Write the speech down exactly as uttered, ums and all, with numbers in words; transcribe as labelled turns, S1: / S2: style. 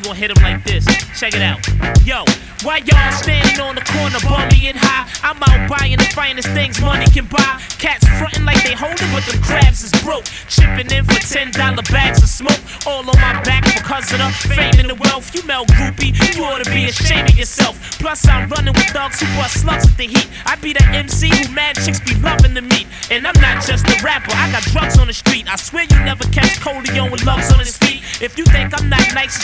S1: gonna hit him like this. Check it out. Yo, why y'all standing on the corner, bummy and high? I'm out buying the finest things money can buy. Cats frontin' like they holdin', but them crabs is broke. Chipping in for ten dollar bags of smoke. All on my back because of the fame and the wealth. You melt groupie, you ought to be ashamed of yourself. Plus I'm running with dogs who bust slugs with the heat. I be that M C who mad chicks be loving to meet. And I'm not just a rapper, I got drugs on the street. I swear you never catch Coleon with lugs on his feet. If you think I'm not nice,